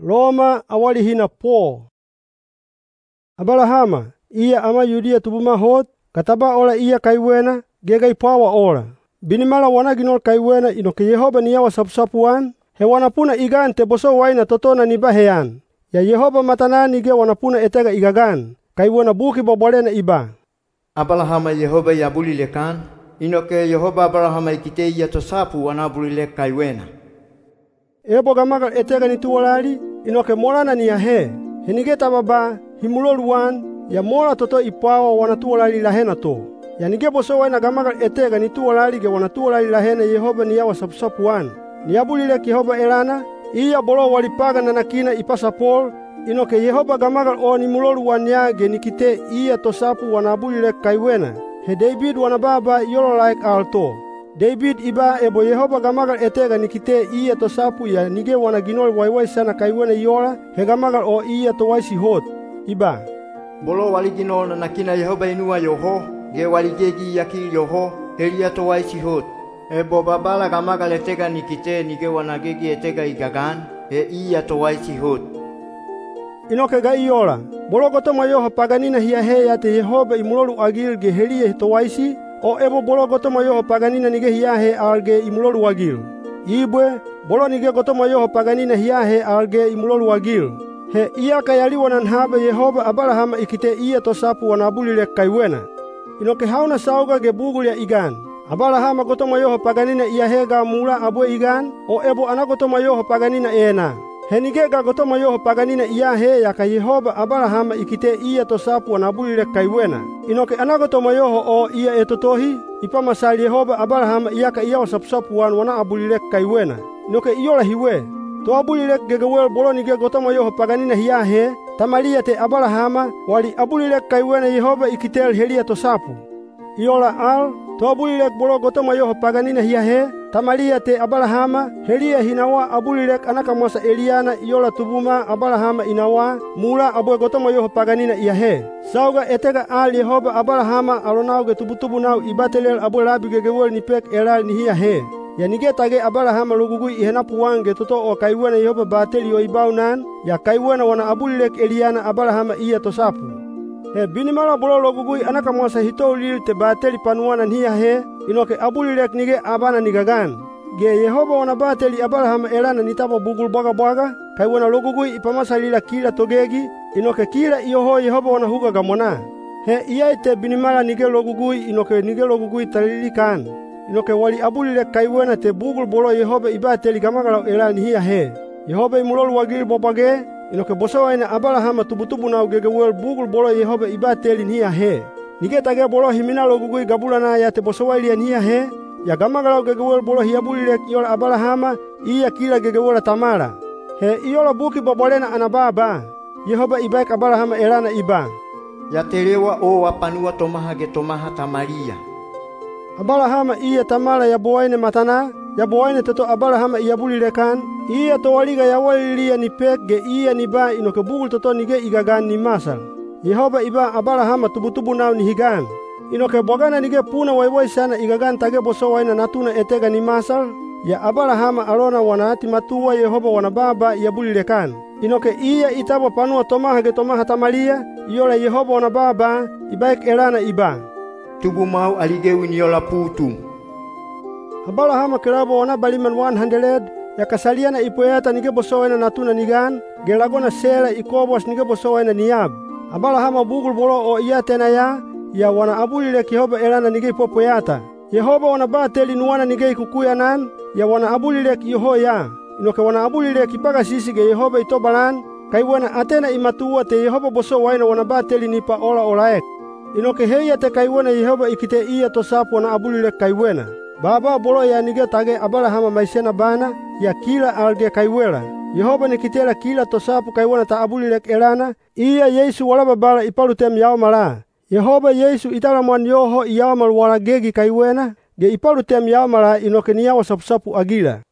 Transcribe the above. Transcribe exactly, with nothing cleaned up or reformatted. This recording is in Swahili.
Roma awali hina po. Abalahama iya ama Yudia tubuma hot kataba ola iya kaiwena gegai pawa ola. Binimala wana ginol kaiwena inoke Yehova niyawa sapu-sapuan he wanapuna igan te boso waina totona niba hean. Ya Yehova matana nige wanapuna etega igagan kaiwena buki bobolena iba. Abalahama Yehova yabuli lekan inoke Yehova Abalahama ikite iya tosapu wanabuli lek kaiwena. Ebo gamagal etega ni tuolali inoke morana ni yahe. Henige tababa himuloluan ya mora toto ipawa wanatuolali lahena to. Ya nige boso waina gamagal etega ni tuolali ge wanatuolali lahena Yehova niyawa sapu-sapuan. Niyabuli lek Yehova elana iya bolo walipaga nanakina ipasapol inoke Yehova gamagal o ni muloluan ya ge nikite iya tosapu wanabuli lek kaiwena. He David wanababa yolo laik alto. David iba ebo Yehova gamagal etega nikite iya tosapu ya nige wana ginol waiwai sana kaiwena yola he gamagal o iya to waisi hot. Iba bolo wali ginol nanakina Yehova inua yoho ge wali gegi yakil yoho helia to waisi hot. Ebo babala gamagal etega nikite nige wana gegi etega igagan he iya to waisi hot. Inoke ga iyola bolo gotoma yoho paganina hiya he ya te Yehova imulolu agil ge helia to waisi o ebo bolo gotoma yoho paganina nige hiya he alge imulolu agil. Ibwe bolo nige gotoma yoho paganina hiya he alge imulolu agil. He iya kayaliwa nanhabe Yehova Abalahama ikite iya tosapu wanabuli lek kaiwena. Inoke hauna sauga ge bugul ya igan. Abalahama gotoma yoho paganina iya hega mula abwe igan o ebo anagotoma yoho paganina ena. Henige ga gotoma yoho paganina iya he ya ka Yehova Abalahama ikite iya tosapu wanabuli lek kaiwena. Inoke anagotoma yoho o iya etotohi ipamasali Yehova Abalahama iya ka iya wasapu-sapu wan wana abuli lek kaiwena. Inoke iyola hiwe to abuli lek gegewel bolo nige gotoma yoho paganina hiya he tamalia te Abalahama wali abuli lek kaiwena Yehova ikitel helia tosapu. Iyola al to abuli lek bolo gotoma yoho paganina hiya he tamalia te Abalahama helia hinawa abuli lek anaka mosa Eliana iyola tubuma Abalahama inawa mula abwe gotoma yoho paganina iya he. Sauga etega al Yehova Abalahama alonau ge tubutubu nau ibatelel abwe labi gegewel nipek elal ni hiya he. Ya nige tage Abalahama lugugui ihenapu wange toto o kaiwena Yehova bateli o ibaunan ya kaiwena wana abuli lek Eliana Abalahama iya tosapu. He binimala bolo logugui anaka mosa hitou lil te bateli panuana niya he inoke abuli lek nige abana nigagan. Ge Yehova wana bateli Abalahama elana nitabo bugul baga-baga kaiwena logugui ipamasalila kila togegi inoke kila iyoho Yehova wana huga gamona. He iyai te binimala nige logugui inoke nige logugui talilikan. Inoke wali abuli lek kaiwena te bugul bolo Yehova ibateli gamagalau elani hiya he. Yehova imulolu wagil bobage inoke bosawaina Abalahama tubutubu nau gegewel bugul bolo Yehova ibateli hiya he. Nige tage bolo himina logugui gabulana ya te bosawailia hiya he ya gamagalau gegewel bolo hiabuli lek iyola Abalahama iya kila gegewela tamala. He iyola buki bobolena anababa Yehova ibaik Abalahama elana iba. Ya telewa o wapanua tomaha ge tomaha tamalia. Abalahama iya tamala ya boaine matana ya boaine teto Abalahama iya buli lekan iya towaliga ya walilia ni pek ge iya ni ba inoke bugul toto nige igagan ni masal. Yehova iba Abalahama tubutubu nau ni higan. Inoke bogana nige puna waiwai sana igagan tage boso waina natuna etega ni masal ya Abalahama alona wanati matuwa Yehova wana baba iya buli lekan. Inoke iya itabo panua tomaha ge tomaha tamalia iyola Yehova wana baba ibaik elana iba. Tubu mau aligewi niyola putu. Abalahama kelabo wana baliman one hundred ya kasaliana ipoyata nige bosowaina natuna nigan gelagona sela ikobos nige bosowaina niyab. Abalahama bugul bolo o iya tena ya ya wana abuli lek Yehova elana nige ipopoyata. Yehova wana bateli nuwana nige ikukuyanan ya wana abuli lek yoho ya. Inoke wana abuli lek ipaga sisi ge Yehova itobalan kaiwana atena imatuwa te Yehova bosowaina wana bateli nipa ola olaek. Inoke heia te kaiwena Yehova ikite iya tosapu wana abuli lek kaiwena. Baba bolo ya nige tage Abalahama maisena bana ya kila alge kaiwela. Yehova nikitela kila tosapu kaiwena ta abuli lek elana iya Yesu wala babala ipalutem yaomala. Yehova Yesu italamuan yoho iyaomal wala gegi kaiwena ge ipalutem yaomala inoke niyawa sapu-sapu agila.